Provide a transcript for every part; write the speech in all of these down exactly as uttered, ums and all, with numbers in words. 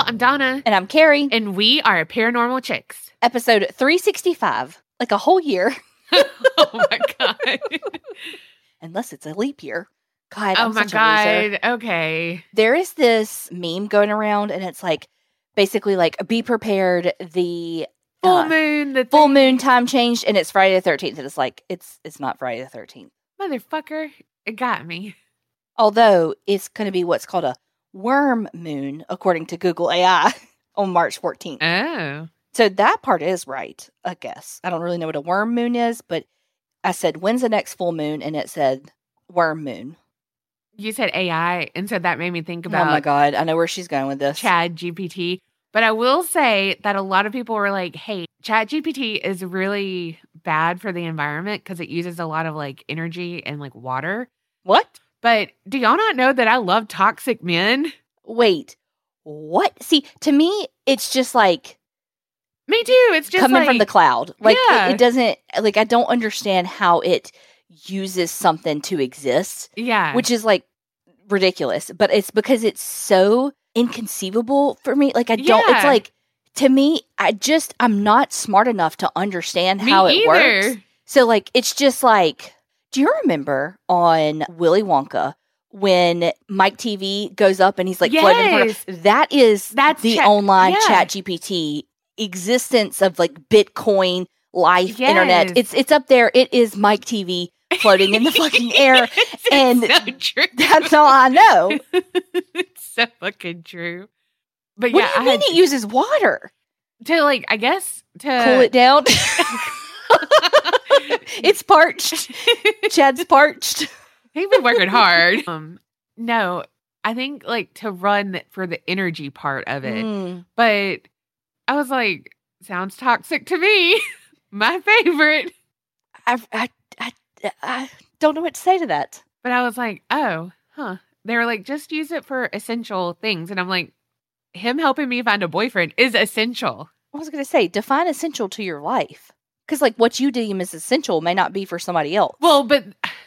I'm Donna. And I'm Carrie. And we are Paranormal Chicks. Episode three sixty-five. Like a whole year. Oh my God. Unless it's a leap year. God, oh I'm my such a God. loser. Okay. There is this meme going around, and it's like, basically like, be prepared, the full uh, moon. The full thing. moon time changed, and it's Friday the thirteenth. And it's like, it's it's not Friday the thirteenth. Motherfucker. It got me. Although, it's going to be what's called a worm moon, according to Google A I, on March fourteenth. Oh. So that part is right, I guess. I don't really know what a worm moon is, but I said, when's the next full moon? And it said worm moon. You said A I, and so that made me think about Oh my God, I know where she's going with this. Chat G P T. But I will say that a lot of people were like, hey, Chat G P T is really bad for the environment because it uses a lot of like energy and like water. What? But do y'all not know that I love toxic men? Wait, what? See, to me, it's just like Me too. It's just coming like, from the cloud. Like yeah. it, it doesn't, like I don't understand how it uses something to exist. Yeah. Which is like ridiculous, but it's because it's so inconceivable for me. Like I don't, Yeah. it's like, to me, I just, I'm not smart enough to understand Me how it either. works. So like, it's just like, do you remember on Willy Wonka when Mike T V goes up and he's like floating in front Yes. of, that is That's the Chat- online yeah. Chat G P T existence of like Bitcoin life, Yes. internet. It's, it's up there. It is Mike T V floating in the fucking air. It's And so true. That's all I know. It's so fucking true. But What yeah, do you I mean had it uses water? to like, I guess to Cool it down. It's parched. Chad's parched. He's been working hard. Um, no, I think like to run for the energy part of it. Mm. But I was like, sounds toxic to me. My favorite. I, I, I, I don't know what to say to that. But I was like, oh, huh. They were like, just use it for essential things. And I'm like, him helping me find a boyfriend is essential. I was going to say, define essential to your life. Because, like, what you deem as essential may not be for somebody else. Well, but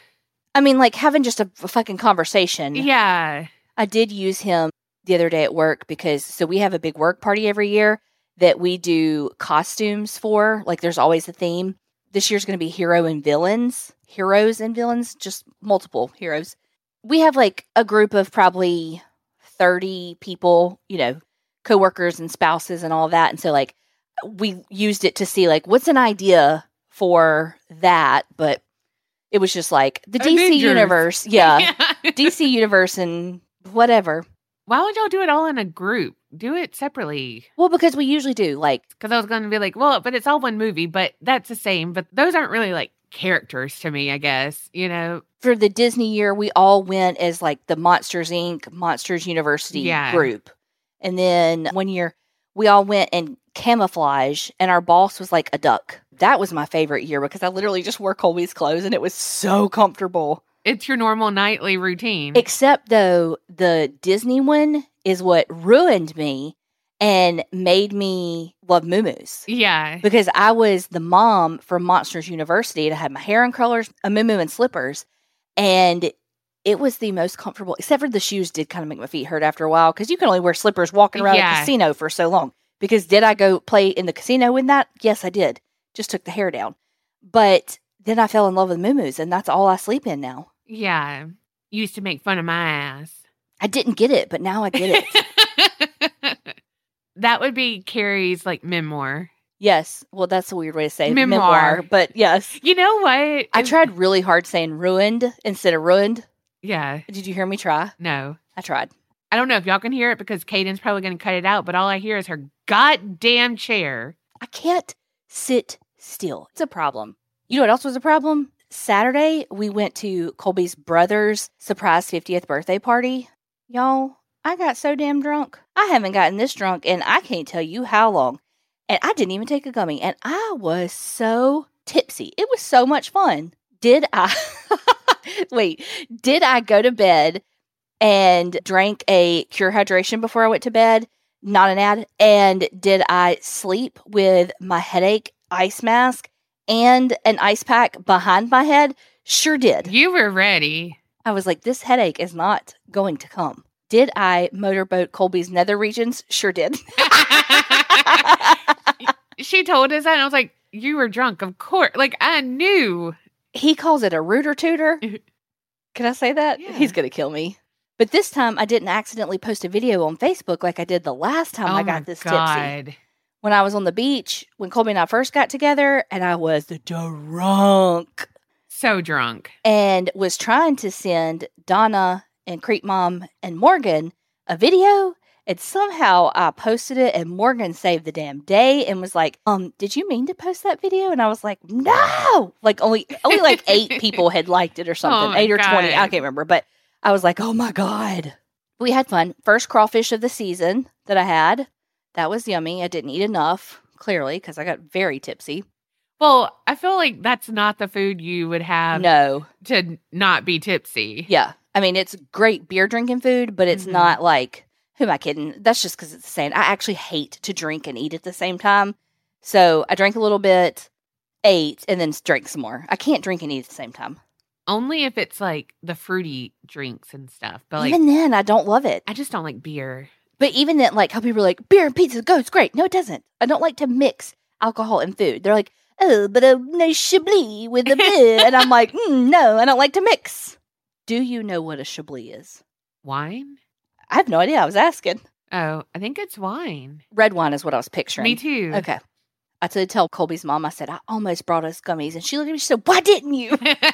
I mean, like, having just a, a fucking conversation. yeah. I did use him the other day at work because, so we have a big work party every year that we do costumes for. Like, there's always a theme. This year's going to be hero and villains. Heroes and villains, just multiple heroes. We have, like, a group of probably thirty people, you know, coworkers and spouses and all of that. And so, like, we used it to see, like, what's an idea for that? But it was just, like, the D C Avengers. universe. Yeah. Yeah. D C universe and whatever. Why would y'all do it all in a group? Do it separately. Well, because we usually do, like, Because I was going to be like, well, but it's all one movie, but that's the same. But those aren't really like characters to me, I guess, you know? for the Disney year, we all went as, like, the Monsters, Incorporated, Monsters University Yeah. group. And then one year, we all went in camouflage, and our boss was, like, a duck. That was my favorite year because I literally just wore Colby's clothes, and it was so comfortable. It's your normal nightly routine. Except, though, the Disney one is what ruined me and made me love muumuus. yeah. Because I was the mom from Monsters University, and I had my hair in colors, a muumuu, and slippers. And it was the most comfortable, except for the shoes did kind of make my feet hurt after a while, because you can only wear slippers walking around Yeah. a casino for so long. Because did I go play in the casino in that? Yes, I did. Just took the hair down. But then I fell in love with muumuus, and that's all I sleep in now. Yeah. You used to make fun of my ass. I didn't get it, but now I get it. That would be Carrie's like memoir. Yes. Well, that's a weird way to say Memoir. memoir. But yes. You know what? I It's- tried really hard saying ruined instead of ruined. Yeah. Did you hear me try? No. I tried. I don't know if y'all can hear it because Caden's probably going to cut it out, but all I hear is her goddamn chair. I can't sit still. It's a problem. You know what else was a problem? Saturday, we went to Colby's brother's surprise fiftieth birthday party. Y'all, I got so damn drunk. I haven't gotten this drunk in I can't tell you how long. And I didn't even take a gummy. And I was so tipsy. It was so much fun. Did I... Wait, did I go to bed and drank a Cure Hydration before I went to bed? Not an ad. And did I sleep with my headache ice mask and an ice pack behind my head? Sure did. You were ready. I was like, this headache is not going to come. Did I motorboat Colby's nether regions? Sure did. She told us that, and I was like, you were drunk, of course. Like, I knew. He calls it a rooter tooter. Can I say that? Yeah. He's going to kill me. But this time, I didn't accidentally post a video on Facebook like I did the last time oh I got my this God. tipsy. When I was on the beach, when Colby and I first got together, and I was drunk. So drunk. And was trying to send Donna and Creep Mom and Morgan a video. And somehow I posted it, and Morgan saved the damn day and was like, um, did you mean to post that video? And I was like, no! Like, only only like eight people had liked it or something. Oh eight or God. twenty. I can't remember. But I was like, oh my God. We had fun. First crawfish of the season that I had. That was yummy. I didn't eat enough, clearly, because I got very tipsy. Well, I feel like that's not the food you would have No. to not be tipsy. Yeah. I mean, it's great beer drinking food, but it's Mhm. not like, who am I kidding? That's just because it's the same. I actually hate to drink and eat at the same time. So I drank a little bit, ate, and then drank some more. I can't drink and eat at the same time. Only if it's like the fruity drinks and stuff. But like, Even then, I don't love it. I just don't like beer. But even then, like how people are like, beer and pizza goes great. No, it doesn't. I don't like to mix alcohol and food. They're like, oh, but a nice Chablis with the beer. And I'm like, mm, no, I don't like to mix. Do you know what a Chablis is? Wine? I have no idea. I was asking. Oh, I think it's wine. Red wine is what I was picturing. Me too. Okay. I had to tell Colby's mom, I said, I almost brought us gummies. And she looked at me, she said, why didn't you?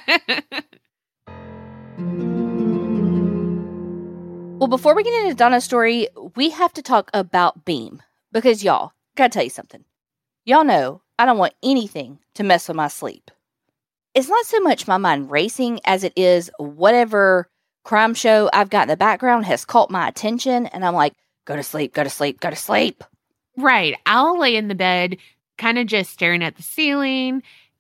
Well, before we get into Donna's story, we have to talk about Beam. Because y'all, gotta tell you something. Y'all know I don't want anything to mess with my sleep. It's not so much my mind racing as it is whatever crime show I've got in the background has caught my attention. And I'm like, go to sleep, go to sleep, go to sleep. Right. I'll lay in the bed, kind of just staring at the ceiling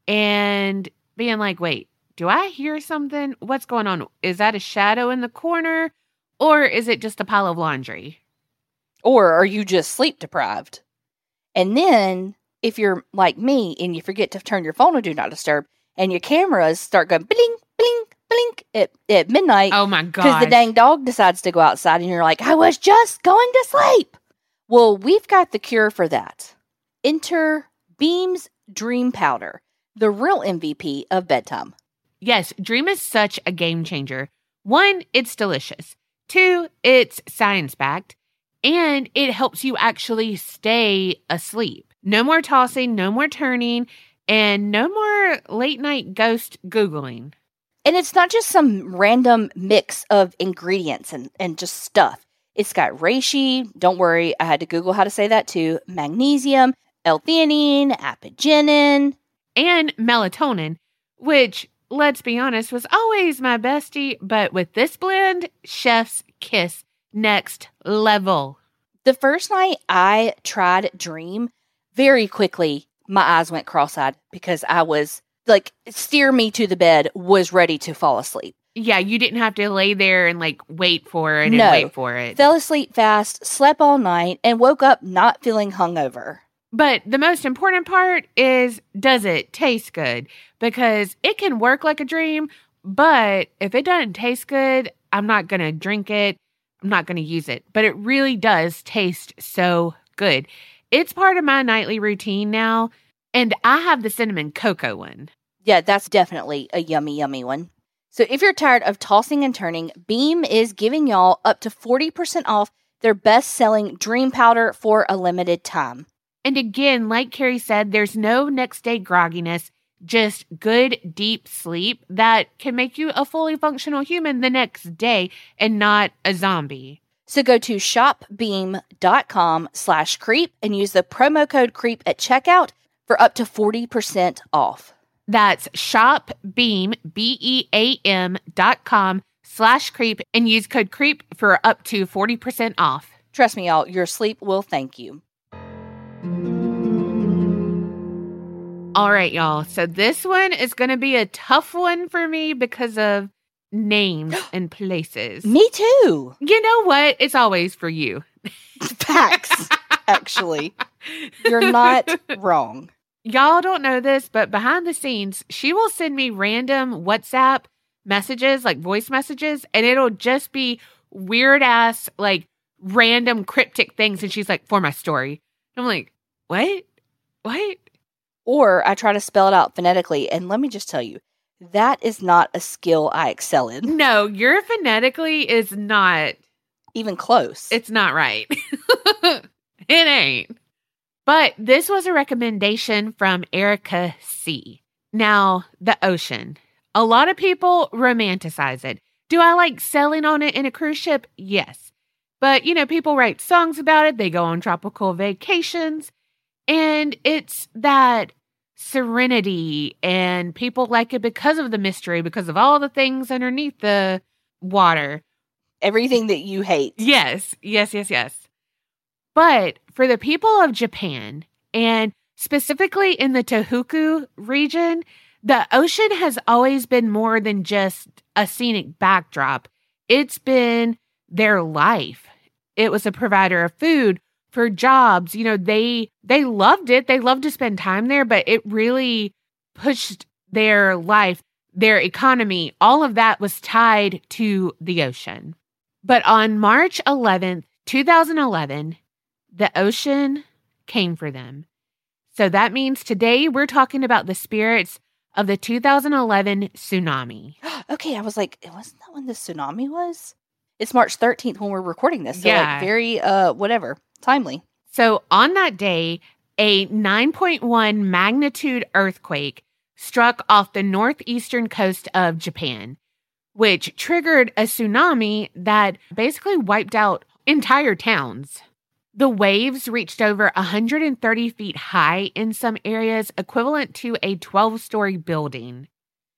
and being like, wait, do I hear something? What's going on? Is that a shadow in the corner? Or is it just a pile of laundry? Or are you just sleep deprived? And then, if you're like me and you forget to turn your phone to Do Not Disturb, and your cameras start going blink, blink, blink at, at midnight, Oh my because God. the dang dog decides to go outside, and you're like, I was just going to sleep. Well, we've got the cure for that. Enter Beam's Dream Powder, the real M V P of bedtime. Yes, Dream is such a game changer. One, it's delicious. Two, it's science-backed. And it helps you actually stay asleep. No more tossing, no more turning, and no more late-night ghost Googling. And it's not just some random mix of ingredients and, and just stuff. It's got reishi, don't worry, I had to Google how to say that too, magnesium, L-theanine, apigenin. And melatonin, which, let's be honest, was always my bestie. But with this blend, chef's kiss. Next level. The first night I tried Dream, very quickly my eyes went cross-eyed because I was like, steer me to the bed, was ready to fall asleep. Yeah, you didn't have to lay there and like wait for it and No. wait for it. Fell asleep fast, slept all night, and woke up not feeling hungover. But the most important part is, does it taste good? Because it can work like a dream, but if it doesn't taste good, I'm not going to drink it. I'm not going to use it. But it really does taste so good. It's part of my nightly routine now, and I have the cinnamon cocoa one. Yeah, that's definitely a yummy, yummy one. So if you're tired of tossing and turning, Beam is giving y'all up to forty percent off their best-selling Dream Powder for a limited time. And again, like Carrie said, there's no next day grogginess, just good, deep sleep that can make you a fully functional human the next day and not a zombie. So go to shopbeam.com slash creep and use the promo code creep at checkout for up to forty percent off. That's shopbeam, B E A M dot com slash creep and use code creep for up to forty percent off. Trust me, y'all, your sleep will thank you. All right, y'all. So this one is going to be a tough one for me because of names and places. Me too. You know what? It's always for you. Facts, actually. You're not wrong. Y'all don't know this, but behind the scenes, she will send me random WhatsApp messages, like voice messages, and it'll just be weird ass, like random cryptic things. And she's like, for my story. And I'm like, what? What? Or I try to spell it out phonetically. And let me just tell you, that is not a skill I excel in. No, your phonetically is not even close. It's not right. It ain't. But this was a recommendation from Erica C. Now, the ocean. A lot of people romanticize it. Do I like sailing on it in a cruise ship? Yes. But, you know, people write songs about it. They go on tropical vacations. And it's that serenity, and people like it because of the mystery, because of all the things underneath the water. Everything that you hate. Yes, yes, yes, yes. But for the people of Japan, and specifically in the Tohoku region, the ocean has always been more than just a scenic backdrop. It's been their life. It was a provider of food, for jobs. You know, they they loved it. They loved to spend time there, but it really pushed their life, their economy. All of that was tied to the ocean. But on March eleventh, twenty eleven, the ocean came for them. So that means today we're talking about the spirits of the two thousand eleven tsunami. Okay, I was like, wasn't that when the tsunami was? It's March thirteenth when we're recording this. So yeah. like very, uh, whatever, timely. So on that day, a nine point one magnitude earthquake struck off the northeastern coast of Japan, which triggered a tsunami that basically wiped out entire towns. The waves reached over one hundred thirty feet high in some areas, equivalent to a twelve-story building.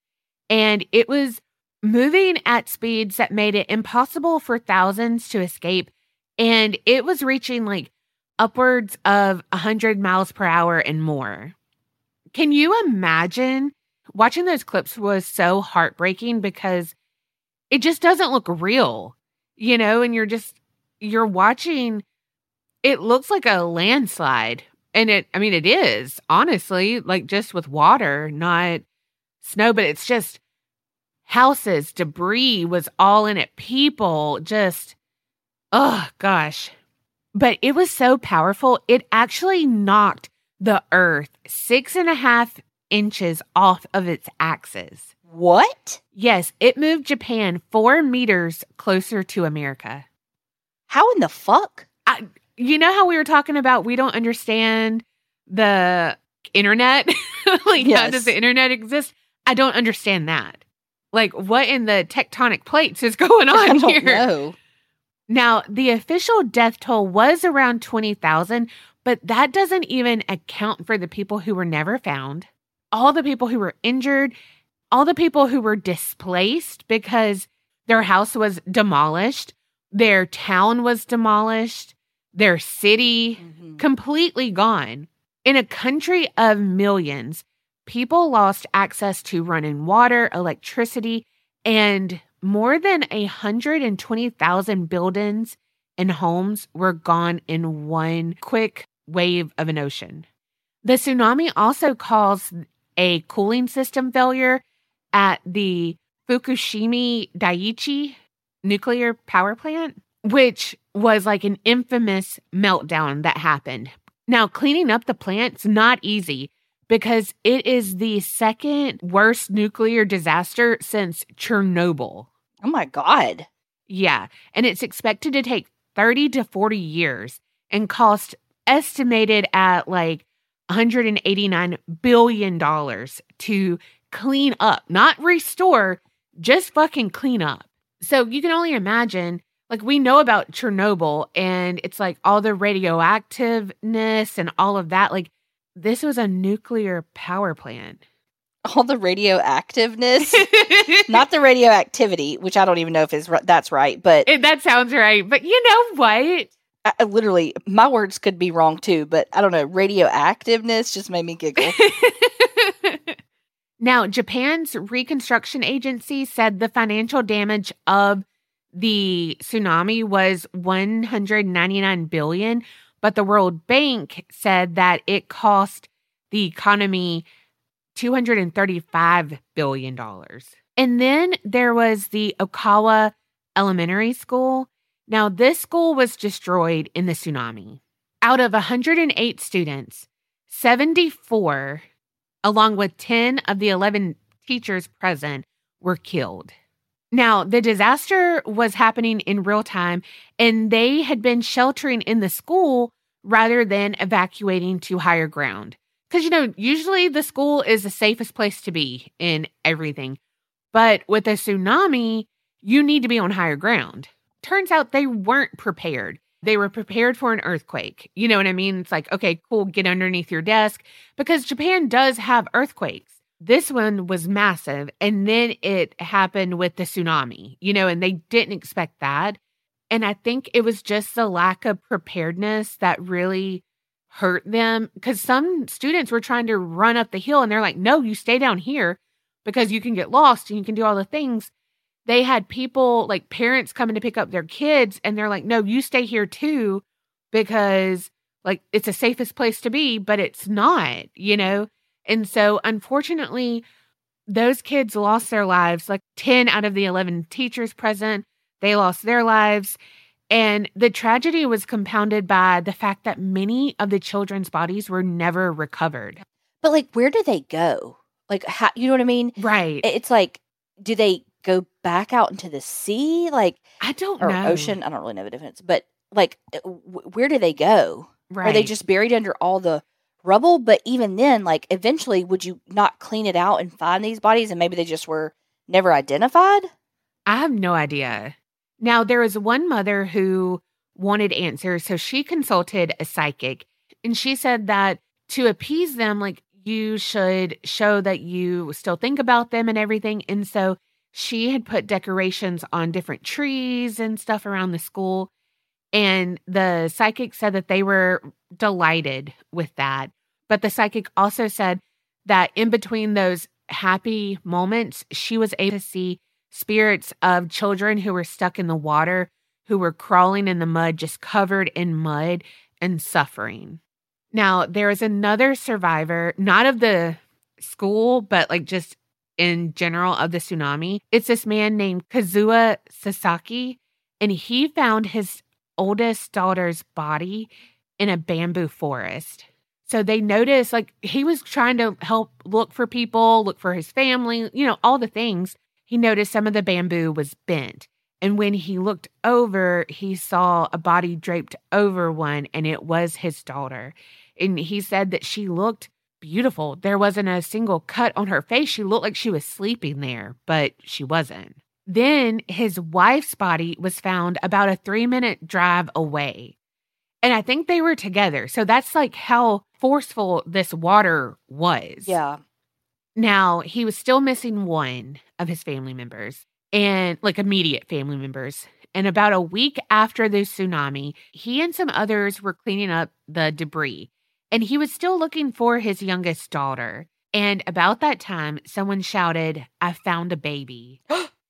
And it was moving at speeds that made it impossible for thousands to escape. And it was reaching like upwards of one hundred miles per hour and more. Can you imagine? Watching those clips was so heartbreaking because it just doesn't look real, you know, and you're just, you're watching, it looks like a landslide. And it, I mean, it is, honestly, like just with water, not snow, but it's just houses, debris was all in it. People just, oh gosh. But it was so powerful, it actually knocked the earth six and a half inches off of its axis. What? Yes, it moved Japan four meters closer to America. How in the fuck? I, you know how we were talking about we don't understand the internet? Like, yes. How does the internet exist? I don't understand that. Like, what in the tectonic plates is going on I don't here? know. Now, the official death toll was around twenty thousand, but that doesn't even account for the people who were never found, all the people who were injured, all the people who were displaced because their house was demolished, their town was demolished, their city mm-hmm. completely gone. In a country of millions, people lost access to running water, electricity, and more than one hundred twenty thousand buildings and homes were gone in one quick wave of an ocean. The tsunami also caused a cooling system failure at the Fukushima Daiichi nuclear power plant, which was like an infamous meltdown that happened. Now, cleaning up the plant's not easy because it is the second worst nuclear disaster since Chernobyl. Oh my God. Yeah. And it's expected to take thirty to forty years and cost estimated at like one hundred eighty-nine billion dollars to clean up, not restore, just fucking clean up. So you can only imagine, like we know about Chernobyl and it's like all the radioactiveness and all of that. Like this was a nuclear power plant. All the radioactiveness, not the radioactivity, which I don't even know if is that's right, but it, that sounds right. But you know what? I, I literally, my words could be wrong too, but I don't know. Radioactiveness just made me giggle. Now, Japan's reconstruction agency said the financial damage of the tsunami was one hundred ninety-nine billion dollars, but the World Bank said that it cost the economy two hundred thirty-five billion dollars. And then there was the Okawa Elementary School. Now, this school was destroyed in the tsunami. Out of one hundred eight students, seventy-four, along with ten of the eleven teachers present, were killed. Now, the disaster was happening in real time, and they had been sheltering in the school rather than evacuating to higher ground. Because, you know, usually the school is the safest place to be in everything. But with a tsunami, you need to be on higher ground. Turns out they weren't prepared. They were prepared for an earthquake. You know what I mean? It's like, okay, cool, get underneath your desk. Because Japan does have earthquakes. This one was massive. And then it happened with the tsunami, you know, and they didn't expect that. And I think it was just the lack of preparedness that really hurt them. Because some students were trying to run up the hill and they're like, no, you stay down here because you can get lost and you can do all the things. They had people, like parents, coming to pick up their kids, and they're like, no, you stay here too, because like it's the safest place to be, but it's not, you know? And so unfortunately, those kids lost their lives. Like ten out of the eleven teachers present, they lost their lives. And the tragedy was compounded by the fact that many of the children's bodies were never recovered. But like, where do they go? Like, how, you know what I mean? Right. It's like, do they go back out into the sea? Like, I don't or know. ocean? I don't really know the difference. But like, w- where do they go? Right. Are they just buried under all the rubble? But even then, like, eventually, would you not clean it out and find these bodies? And maybe they just were never identified? I have no idea. Now, there was one mother who wanted answers, so she consulted a psychic. And she said that to appease them, like, you should show that you still think about them and everything. And so she had put decorations on different trees and stuff around the school. And the psychic said that they were delighted with that. But the psychic also said that in between those happy moments, she was able to see spirits of children who were stuck in the water, who were crawling in the mud, just covered in mud and suffering. Now, there is another survivor, not of the school, but like just in general of the tsunami. It's this man named Kazuo Sasaki, and he found his oldest daughter's body in a bamboo forest. So they noticed, like, he was trying to help look for people, look for his family, you know, all the things. He noticed some of the bamboo was bent. And when he looked over, he saw a body draped over one, and it was his daughter. And he said that she looked beautiful. There wasn't a single cut on her face. She looked like she was sleeping there, but she wasn't. Then his wife's body was found about a three-minute drive away. And I think they were together. So that's like how forceful this water was. Yeah. Now, he was still missing one of his family members, and like immediate family members. And about a week after the tsunami, he and some others were cleaning up the debris, and he was still looking for his youngest daughter. And about that time, someone shouted, "I found a baby."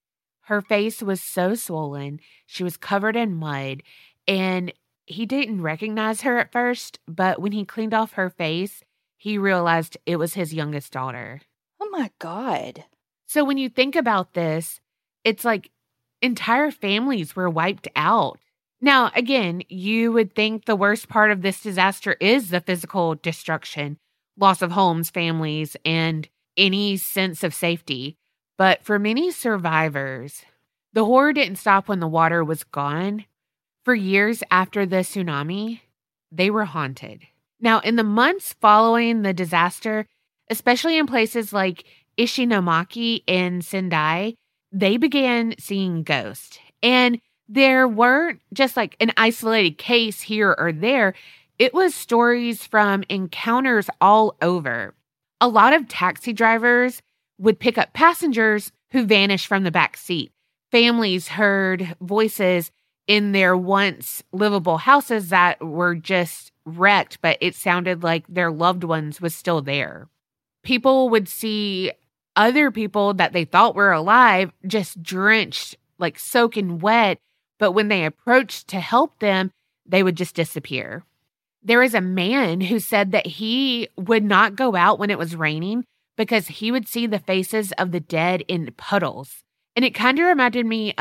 Her face was so swollen. She was covered in mud, and he didn't recognize her at first, but when he cleaned off her face, he realized it was his youngest daughter. Oh my God. So when you think about this, it's like entire families were wiped out. Now, again, you would think the worst part of this disaster is the physical destruction, loss of homes, families, and any sense of safety. But for many survivors, the horror didn't stop when the water was gone. For years after the tsunami, they were haunted. Now, in the months following the disaster, especially in places like Ishinomaki and Sendai, they began seeing ghosts. And there weren't just like an isolated case here or there. It was stories from encounters all over. A lot of taxi drivers would pick up passengers who vanished from the back seat. Families heard voices in their once livable houses that were just wrecked, but it sounded like their loved ones was still there. People would see other people that they thought were alive just drenched, like soaking wet, but when they approached to help them, they would just disappear. There was a man who said that he would not go out when it was raining because he would see the faces of the dead in puddles. And it kind of reminded me of,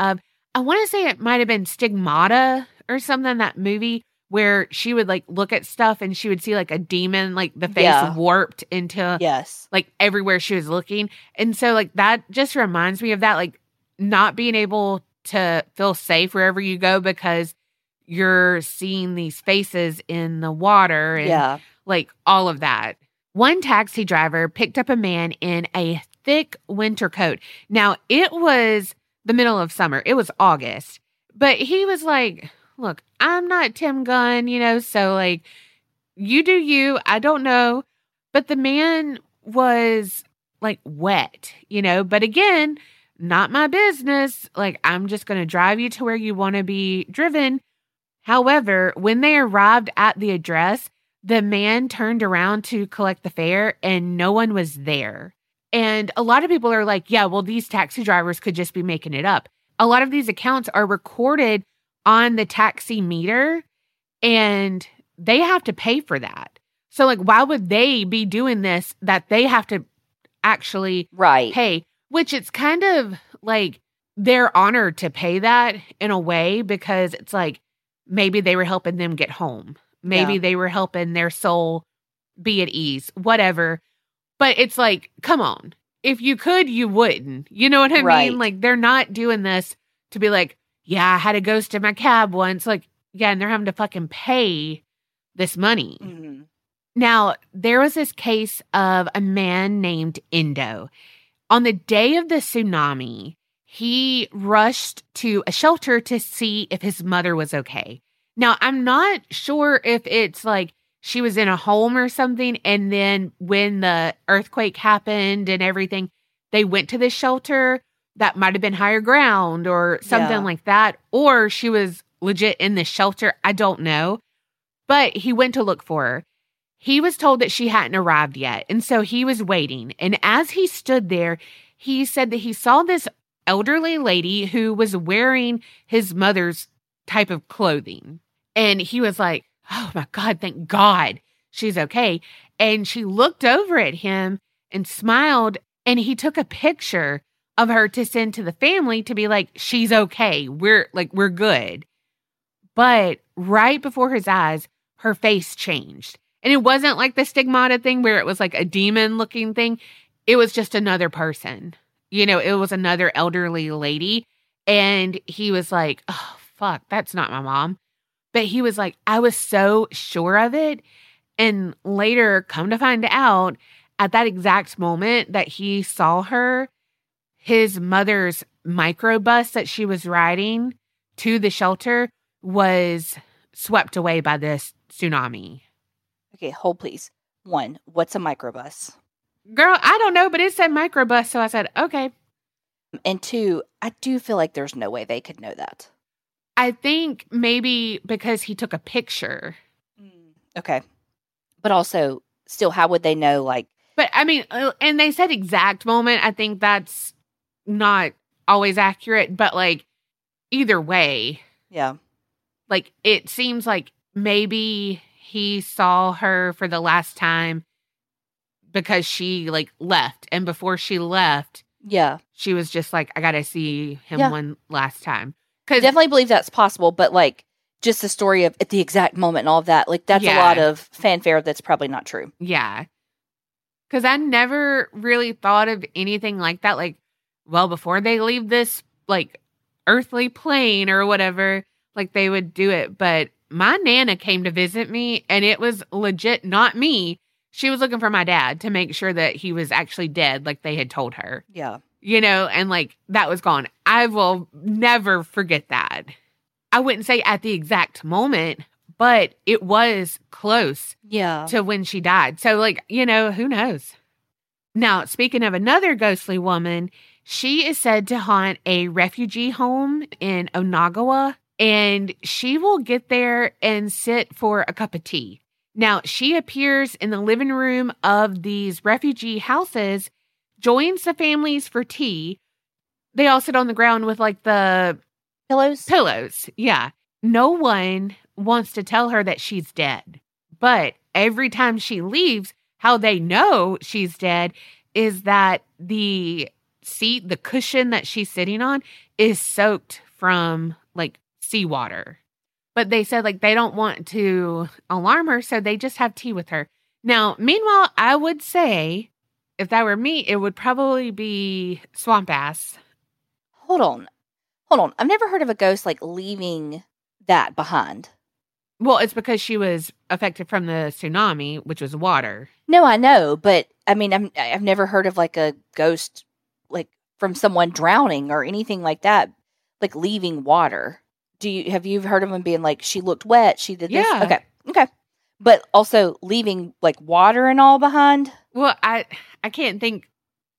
I want to say it might have been Stigmata or something, that movie where she would like look at stuff and she would see like a demon, like the face Yeah. warped into Yes. like everywhere she was looking. And so like that just reminds me of that, like not being able to feel safe wherever you go because you're seeing these faces in the water and Yeah. like all of that. One taxi driver picked up a man in a thick winter coat. Now, it was the middle of summer. It was August. But he was like, look, I'm not Tim Gunn, you know, so like, you do you. I don't know. But the man was like wet, you know, but again, not my business. Like, I'm just going to drive you to where you want to be driven. However, when they arrived at the address, the man turned around to collect the fare and no one was there. And a lot of people are like, yeah, well, these taxi drivers could just be making it up. A lot of these accounts are recorded on the taxi meter and they have to pay for that. So like, why would they be doing this that they have to actually Right. pay? Which it's kind of like they're honored to pay that in a way because it's like maybe they were helping them get home. Maybe Yeah. they were helping their soul be at ease, whatever. But it's like, come on. If you could, you wouldn't. You know what I Right. mean? Like, they're not doing this to be like, yeah, I had a ghost in my cab once. Like, yeah, and they're having to fucking pay this money. Mhm. Now, there was this case of a man named Indo. On the day of the tsunami, he rushed to a shelter to see if his mother was okay. Now, I'm not sure if it's like she was in a home or something, and then when the earthquake happened and everything, they went to the shelter. That might have been higher ground or something Yeah. like that. Or she was legit in the shelter. I don't know. But he went to look for her. He was told that she hadn't arrived yet. And so he was waiting. And as he stood there, he said that he saw this elderly lady who was wearing his mother's type of clothing. And he was like, oh my God, thank God she's okay. And she looked over at him and smiled. And he took a picture of her to send to the family to be like, she's okay. We're like, we're good. But right before his eyes, her face changed. And it wasn't like the stigmata thing where it was like a demon looking thing. It was just another person. You know, it was another elderly lady. And he was like, oh, fuck, that's not my mom. But he was like, I was so sure of it. And later, come to find out, at that exact moment that he saw her, his mother's microbus that she was riding to the shelter was swept away by this tsunami. Okay, hold please. One, what's a microbus? Girl, I don't know, but it said microbus, so I said, okay. And two, I do feel like there's no way they could know that. I think maybe because he took a picture. Okay. But also, still, how would they know, like... But, I mean, uh, and they said exact moment. I think that's not always accurate, but, like, either way. Yeah. Like, it seems like maybe he saw her for the last time because she, like, left. And before she left, Yeah. she was just like, I gotta see him Yeah. one last time. I Cause definitely believe that's possible, but, like, just the story of at the exact moment and all of that, like, that's Yeah. a lot of fanfare that's probably not true. yeah. Cause I never really thought of anything like that. Like, well, before they leave this, like, earthly plane or whatever, like, they would do it. But my Nana came to visit me, and it was legit not me. She was looking for my dad to make sure that he was actually dead, like they had told her. Yeah. You know, and like that was gone. I will never forget that. I wouldn't say at the exact moment, but it was close Yeah. to when she died. So, like, you know, who knows? Now, speaking of another ghostly woman, she is said to haunt a refugee home in Onagawa, and she will get there and sit for a cup of tea. Now, she appears in the living room of these refugee houses, joins the families for tea. They all sit on the ground with like the Pillows? pillows. Yeah. No one wants to tell her that she's dead. But every time she leaves, how they know she's dead is that the seat, the cushion that she's sitting on is soaked from like seawater. But they said like they don't want to alarm her, so they just have tea with her. Now, meanwhile, I would say if that were me, it would probably be swamp ass. Hold on. Hold on. I've never heard of a ghost like leaving that behind. Well, it's because she was affected from the tsunami, which was water. No, I know, but I mean, I'm, I've never heard of like a ghost like from someone drowning or anything like that, like leaving water. Do you have you heard of them being like she looked wet, she did this? Yeah. Okay, okay, but also leaving like water and all behind. Well, I I can't think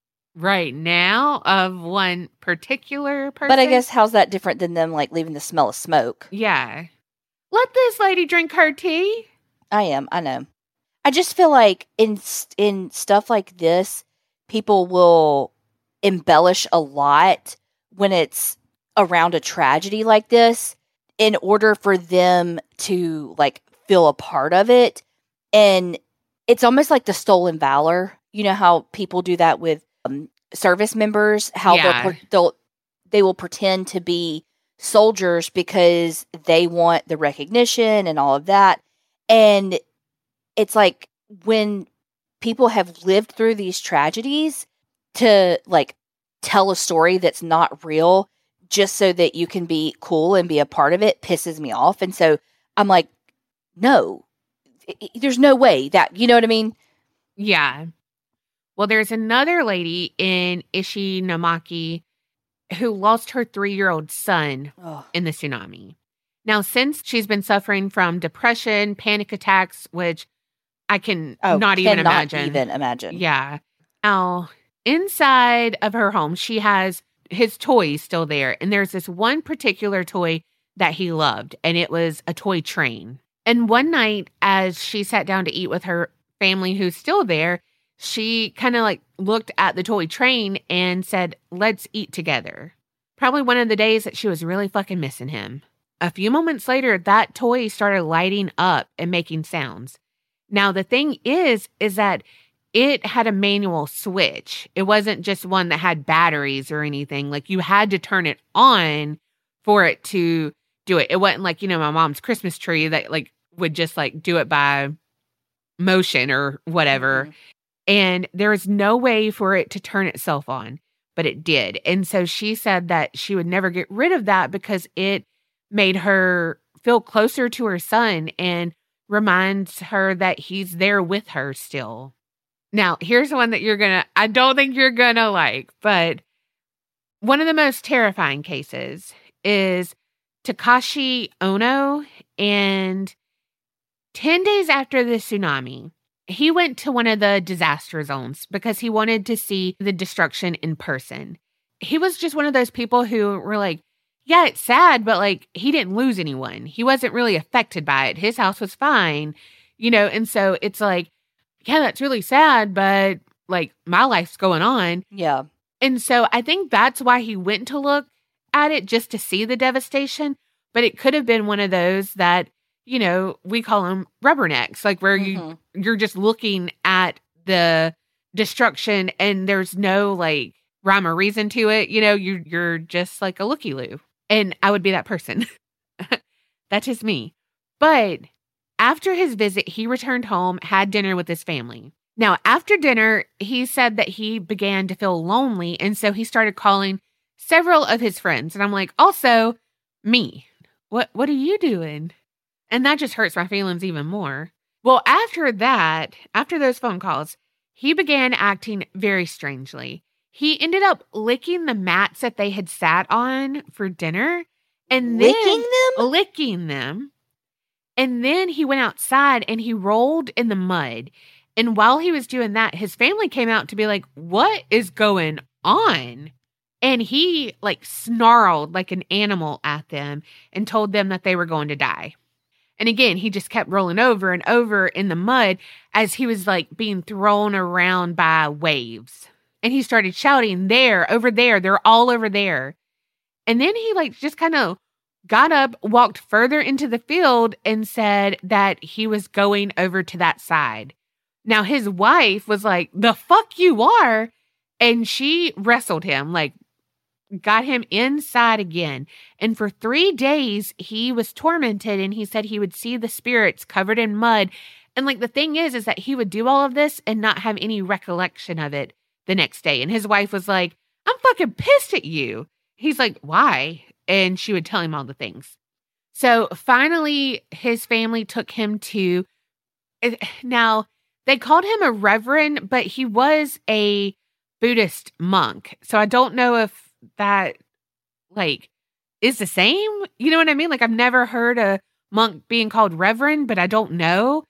right now of one particular person. But I guess how's that different than them like leaving the smell of smoke? Yeah. Let this lady drink her tea. I am. I know. I just feel like in in stuff like this, people will embellish a lot when it's around a tragedy like this in order for them to like feel a part of it. And it's almost like the stolen valor. You know how people do that with um, service members, how Yeah. they'll, they'll they will pretend to be soldiers because they want the recognition and all of that. And it's like when people have lived through these tragedies to like tell a story that's not real just so that you can be cool and be a part of it pisses me off. And so I'm like, no, I- I- there's no way that, you know what I mean? Yeah. Well, there's another lady in Ishinomaki who lost her three-year-old son Oh, in the tsunami. Now, since she's been suffering from depression, panic attacks, which I can oh not even cannot imagine. even imagine. Yeah. Now, inside of her home, she has his toys still there. And there's this one particular toy that he loved, and it was a toy train. And one night, as she sat down to eat with her family who's still there, she kind of like looked at the toy train and said, let's eat together. Probably one of the days that she was really fucking missing him. A few moments later, that toy started lighting up and making sounds. Now, the thing is, is that it had a manual switch. It wasn't just one that had batteries or anything. Like, you had to turn it on for it to do it. It wasn't like, you know, my mom's Christmas tree that like would just like do it by motion or whatever. Mhm. And there was no way for it to turn itself on, but it did. And so she said that she would never get rid of that because it made her feel closer to her son and reminds her that he's there with her still. Now, here's one that you're going to, I don't think you're going to like, but one of the most terrifying cases is Takashi Ono. And ten days after the tsunami, he went to one of the disaster zones because he wanted to see the destruction in person. He was just one of those people who were like, yeah, it's sad, but like he didn't lose anyone. He wasn't really affected by it. His house was fine, you know? And so it's like, yeah, that's really sad, but like my life's going on. Yeah. And so I think that's why he went to look at it, just to see the devastation. But it could have been one of those that, you know, we call them rubbernecks, like where you, Mhm. you're just looking at the destruction and there's no like rhyme or reason to it. You know, you, you're just like a looky-loo. And I would be that person. That's just me. But after his visit, he returned home, had dinner with his family. Now, after dinner, he said that he began to feel lonely. And so he started calling several of his friends. And I'm like, also, me. What, what are you doing? And that just hurts my feelings even more. Well, after that, after those phone calls, he began acting very strangely. He ended up licking the mats that they had sat on for dinner. And then Licking them? licking them. And then he went outside and he rolled in the mud. And while he was doing that, his family came out to be like, what is going on? And he like snarled like an animal at them and told them that they were going to die. And again, he just kept rolling over and over in the mud as he was like being thrown around by waves. And he started shouting, there, over there, they're all over there. And then he like just kind of got up, walked further into the field and said that he was going over to that side. Now his wife was like, the fuck you are? And she wrestled him, like got him inside again. And for three days, he was tormented, and he said he would see the spirits covered in mud. And like the thing is, is that he would do all of this and not have any recollection of it the next day. And his wife was like, I'm fucking pissed at you. He's like, why? And she would tell him all the things. So finally, his family took him to, now they called him a reverend, but he was a Buddhist monk. So I don't know if that like is the same. You know what I mean? Like I've never heard a monk being called reverend, but I don't know.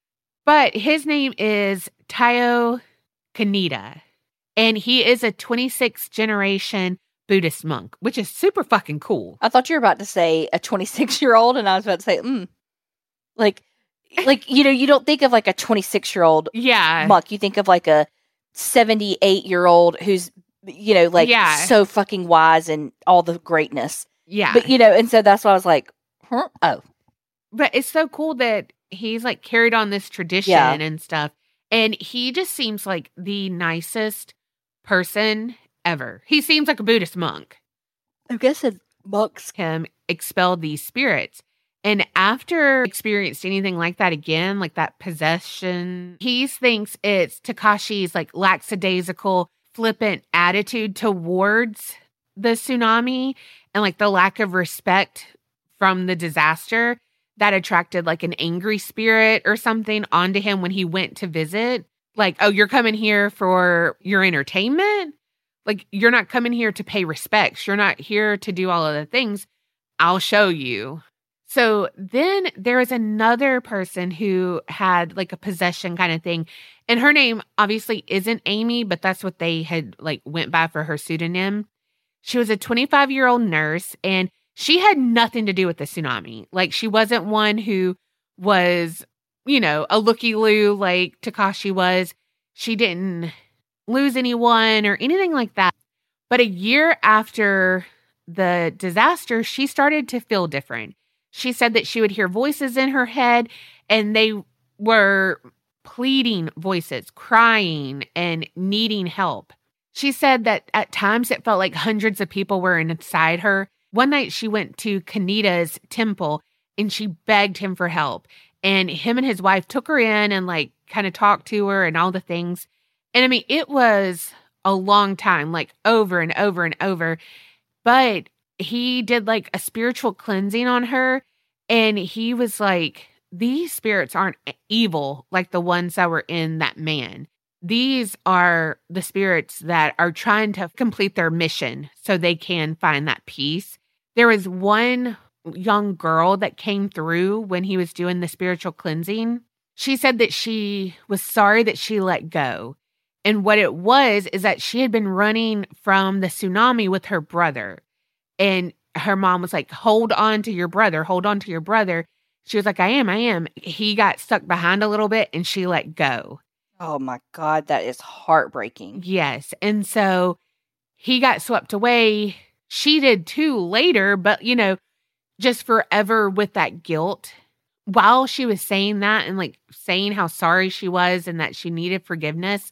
But his name is Tayo Kaneda, and he is a twenty-sixth generation Buddhist monk, which is super fucking cool. I thought you were about to say a twenty-six-year-old, and I was about to say, mm. Like, like you know, you don't think of like a twenty-six-year-old yeah. monk. You think of like a seventy-eight-year-old who's, you know, like yeah. so fucking wise and all the greatness. Yeah. But, you know, and so that's why I was like, huh? Oh. But it's so cool that he's like carried on this tradition yeah. and stuff. And he just seems like the nicest person ever. He seems like a Buddhist monk. I guess it monks him expel these spirits. And after experienced anything like that again, like that possession, he thinks it's Takashi's like lackadaisical, flippant attitude towards the tsunami and like the lack of respect from the disaster that attracted like an angry spirit or something onto him when he went to visit. Like, oh, you're coming here for your entertainment? Like, you're not coming here to pay respects. You're not here to do all of the things. I'll show you. So then there was another person who had like a possession kind of thing. And her name obviously isn't Amy, but that's what they had like went by for her pseudonym. She was a twenty-five-year-old nurse, and she had nothing to do with the tsunami. Like, she wasn't one who was, you know, a looky-loo like Takashi was. She didn't lose anyone or anything like that. But a year after the disaster, she started to feel different. She said that she would hear voices in her head, and they were pleading voices, crying and needing help. She said that at times it felt like hundreds of people were inside her. One night she went to Kaneda's temple and she begged him for help. And him and his wife took her in and like kind of talked to her and all the things. And I mean, it was a long time, like over and over and over. But he did like a spiritual cleansing on her. And he was like, these spirits aren't evil like the ones that were in that man. These are the spirits that are trying to complete their mission so they can find that peace. There was one young girl that came through when he was doing the spiritual cleansing. She said that she was sorry that she let go. And what it was is that she had been running from the tsunami with her brother. And her mom was like, hold on to your brother, hold on to your brother. She was like, I am, I am. He got stuck behind a little bit and she let go. Oh my God, that is heartbreaking. Yes. And so he got swept away. She did too later, but you know, just forever with that guilt. While she was saying that and like saying how sorry she was and that she needed forgiveness,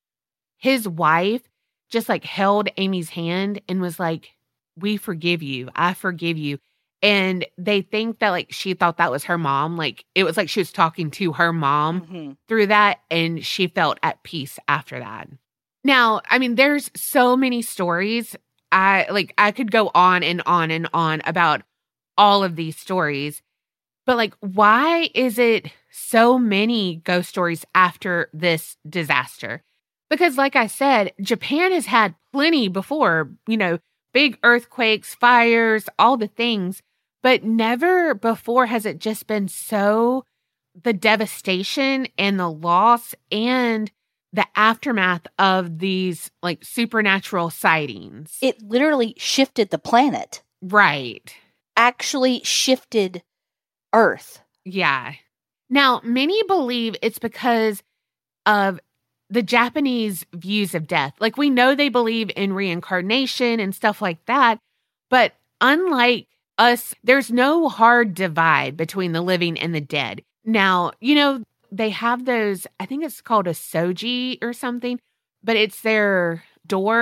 his wife just like held Amy's hand and was like, we forgive you. I forgive you. And they think that like she thought that was her mom. Like it was like she was talking to her mom mm-hmm. through that. And she felt at peace after that. Now, I mean, there's so many stories. I like, I could go on and on and on about all of these stories. But like, why is it so many ghost stories after this disaster? Because like I said, Japan has had plenty before, you know, big earthquakes, fires, all the things. But never before has it just been so the devastation and the loss and the aftermath of these like supernatural sightings. It literally shifted the planet. Right. Actually shifted Earth. Yeah. Now, many believe it's because of the Japanese views of death. Like we know they believe in reincarnation and stuff like that. But unlike us, there's no hard divide between the living and the dead. Now, you know, they have those, I think it's called a soji or something, but it's their door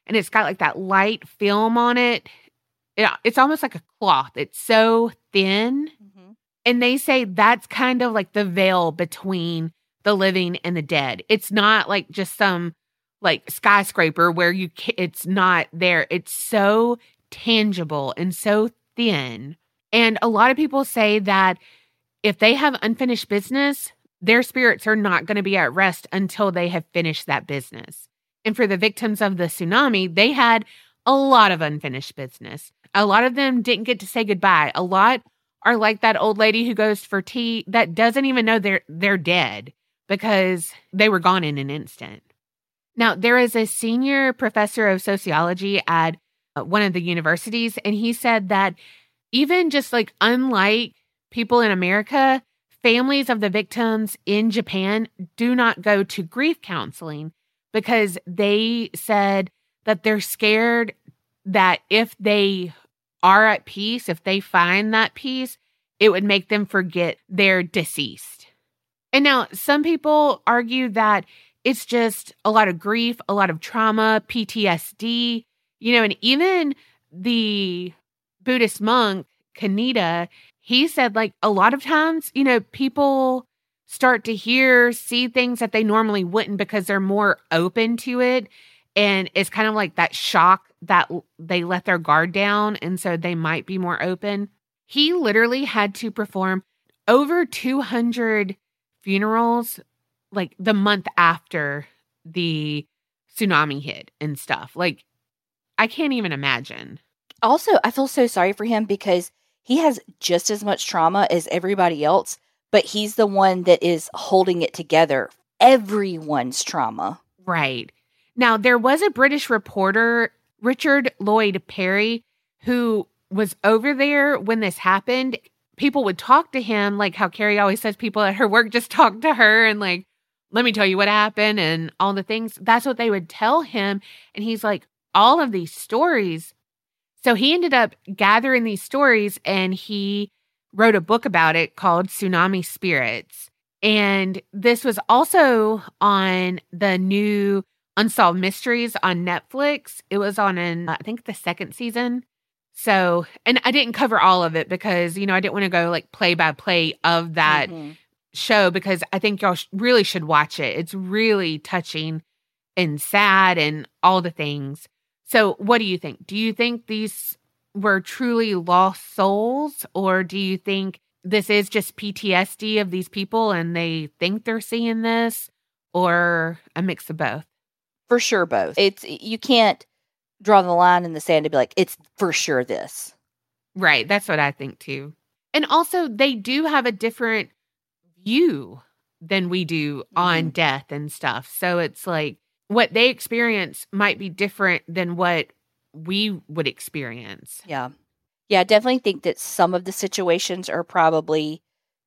and it's got like that light film on it. it it's almost like a cloth. It's so thin. Mm-hmm. And they say that's kind of like the veil between the living and the dead. It's not like just some like skyscraper where you ca- it's not there. It's so tangible and so thin. And a lot of people say that if they have unfinished business, their spirits are not going to be at rest until they have finished that business. And for the victims of the tsunami, they had a lot of unfinished business. A lot of them didn't get to say goodbye. A lot are like that old lady who goes for tea that doesn't even know they're they're dead because they were gone in an instant. Now, there is a senior professor of sociology at one of the universities, and he said that even just like unlike people in America, families of the victims in Japan do not go to grief counseling because they said that they're scared that if they are at peace, if they find that peace, it would make them forget they're deceased. And now some people argue that it's just a lot of grief, a lot of trauma, P T S D, you know, and even the Buddhist monk, Kaneda, he said like a lot of times, you know, people start to hear, see things that they normally wouldn't because they're more open to it. And it's kind of like that shock that they let their guard down. And so they might be more open. He literally had to perform over two hundred funerals like the month after the tsunami hit and stuff. Like, I can't even imagine. Also, I feel so sorry for him because he has just as much trauma as everybody else, but he's the one that is holding it together. Everyone's trauma. Right. Now, there was a British reporter, Richard Lloyd Parry, who was over there when this happened. People would talk to him, like how Carrie always says people at her work just talk to her and like, let me tell you what happened and all the things. That's what they would tell him. And he's like, all of these stories. So he ended up gathering these stories and he wrote a book about it called Tsunami Spirits. And this was also on the new Unsolved Mysteries on Netflix. It was on in, I think, the second season. So, and I didn't cover all of it because, you know, I didn't want to go like play by play of that mm-hmm. show because I think y'all sh- really should watch it. It's really touching and sad and all the things. So what do you think? Do you think these were truly lost souls, or do you think this is just P T S D of these people and they think they're seeing this, or a mix of both? For sure both. It's you can't draw the line in the sand to be like, it's for sure this. Right. That's what I think too. And also they do have a different view than we do on mm. death and stuff. So it's like what they experience might be different than what we would experience. Yeah. Yeah, I definitely think that some of the situations are probably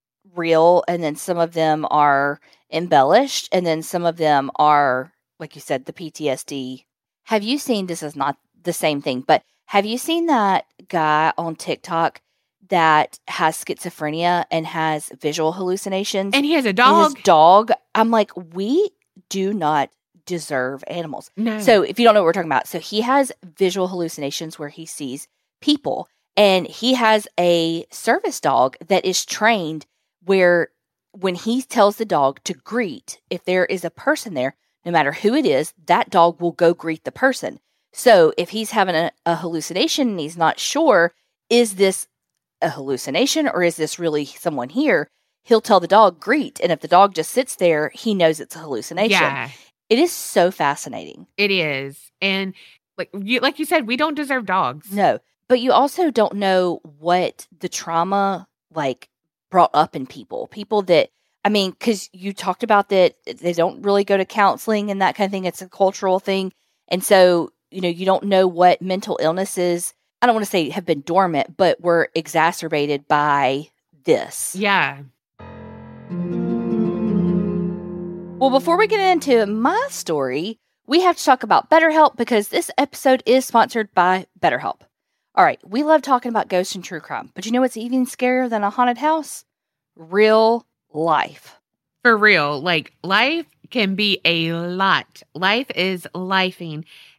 real, and then some of them are embellished, and then some of them are, like you said, the P T S D. Have you seen, this is not the same thing, but have you seen that guy on TikTok that has schizophrenia and has visual hallucinations? And he has a dog. And his dog. I'm like, we do not deserve animals. No. So if you don't know what we're talking about, so he has visual hallucinations where he sees people, and he has a service dog that is trained where when he tells the dog to greet, if there is a person there, no matter who it is, that dog will go greet the person. So if he's having a, a hallucination and he's not sure, is this a hallucination or is this really someone here? He'll tell the dog, greet. And if the dog just sits there, he knows it's a hallucination. Yeah. It is so fascinating. It is. And like you, like you said, we don't deserve dogs. No. But you also don't know what the trauma, like, brought up in people. People that, I mean, because you talked about that they don't really go to counseling and that kind of thing. It's a cultural thing. And so, you know, you don't know what mental illnesses, I don't want to say have been dormant, but were exacerbated by this. Yeah. Well, before we get into my story, we have to talk about BetterHelp because this episode is sponsored by BetterHelp. All right, we love talking about ghosts and true crime, but you know what's even scarier than a haunted house? Real life. For real, like life can be a lot. Life is lifing.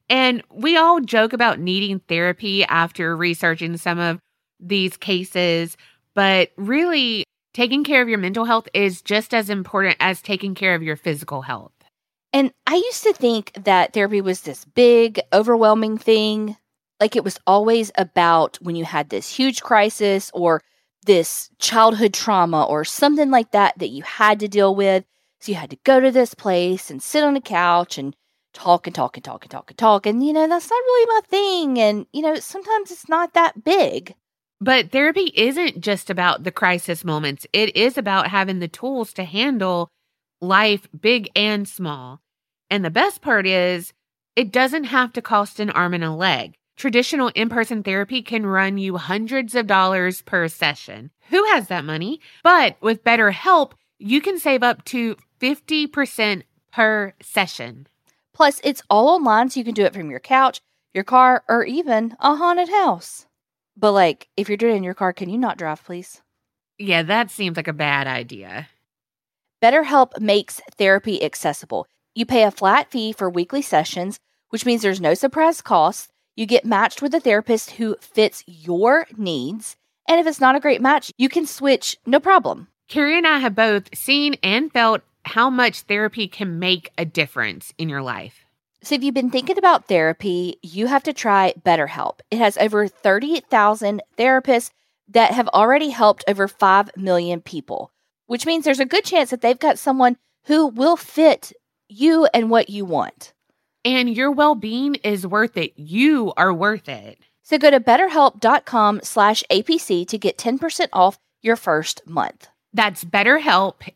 And we all joke about needing therapy after researching some of these cases, but really taking care of your mental health is just as important as taking care of your physical health. And I used to think that therapy was this big, overwhelming thing. Like it was always about when you had this huge crisis or this childhood trauma or something like that that you had to deal with. So you had to go to this place and sit on a couch and talk and talk and talk and talk and talk. And, you know, that's not really my thing. And, you know, sometimes it's not that big. But therapy isn't just about the crisis moments. It is about having the tools to handle life, big and small. And the best part is, it doesn't have to cost an arm and a leg. Traditional in-person therapy can run you hundreds of dollars per session. Who has that money? But with BetterHelp, you can save up to fifty percent per session. Plus, it's all online, so you can do it from your couch, your car, or even a haunted house. But, like, if you're doing it in your car, can you not drive, please? Yeah, that seems like a bad idea. BetterHelp makes therapy accessible. You pay a flat fee for weekly sessions, which means there's no surprise costs. You get matched with a therapist who fits your needs. And if it's not a great match, you can switch, no problem. Carrie and I have both seen and felt how much therapy can make a difference in your life. So if you've been thinking about therapy, you have to try BetterHelp. It has over thirty thousand therapists that have already helped over five million people, which means there's a good chance that they've got someone who will fit you and what you want. And your well-being is worth it. You are worth it. So go to betterhelp.com slash APC to get ten percent off your first month. That's BetterHelp,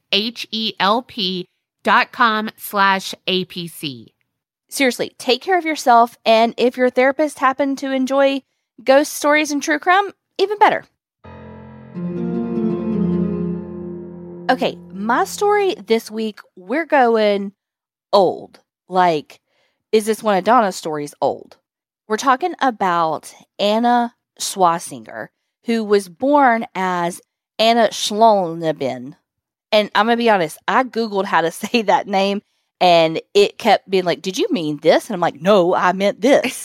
H-E-L-P dot com slash A-P-C. Seriously, take care of yourself. And if your therapist happened to enjoy ghost stories and true crime, even better. Okay, my story this week, we're going old. Like, is this one of Donna's stories old? We're talking about Anna Schwarzinger, who was born as Anna Schloneben. And I'm going to be honest, I Googled how to say that name, and it kept being like, did you mean this? And I'm like, no, I meant this.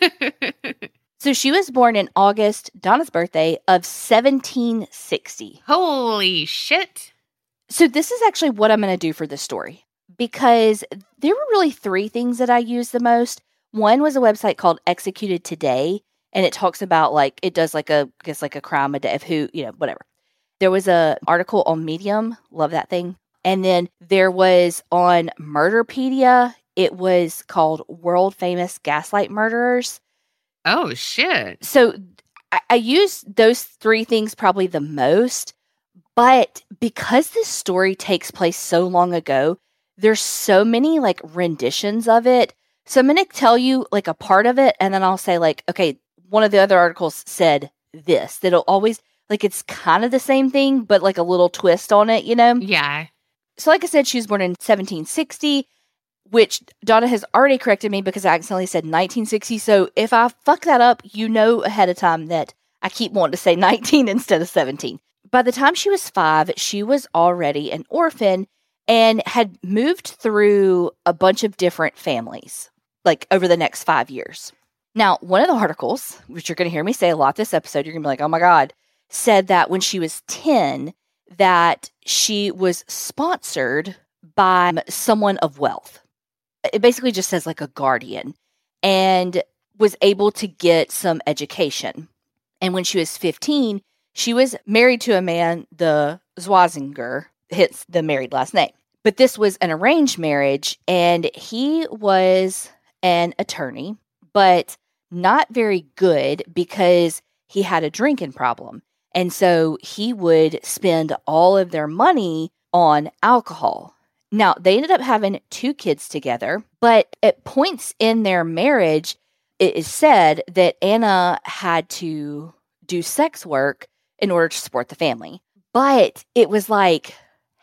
So she was born in August, Donna's birthday, of seventeen sixty. Holy shit. So this is actually what I'm going to do for this story, because there were really three things that I used the most. One was a website called Executed Today, and it talks about, like, it does like a, I guess like a crime a day of who, you know, whatever. There was a article on Medium. Love that thing. And then there was on Murderpedia. It was called World Famous Gaslight Murderers. Oh, shit. So I, I used those three things probably the most. But because this story takes place so long ago, there's so many like renditions of it. So I'm going to tell you like a part of it. And then I'll say like, okay, one of the other articles said this. That'll always, like, it's kind of the same thing, but like a little twist on it, you know? Yeah. So like I said, she was born in seventeen sixty, which Donna has already corrected me because I accidentally said nineteen sixty. So if I fuck that up, you know ahead of time that I keep wanting to say nineteen instead of seventeen. By the time she was five, she was already an orphan and had moved through a bunch of different families, like over the next five years. Now, one of the articles, which you're going to hear me say a lot this episode, you're going to be like, oh my God, said that when she was ten, that she was sponsored by someone of wealth. It basically just says like a guardian, and was able to get some education. And when she was fifteen, she was married to a man, the Schwarzinger, hence the married last name. But this was an arranged marriage, and he was an attorney, but not very good because he had a drinking problem. And so he would spend all of their money on alcohol. Now, they ended up having two kids together, but at points in their marriage, it is said that Anna had to do sex work in order to support the family. But it was like,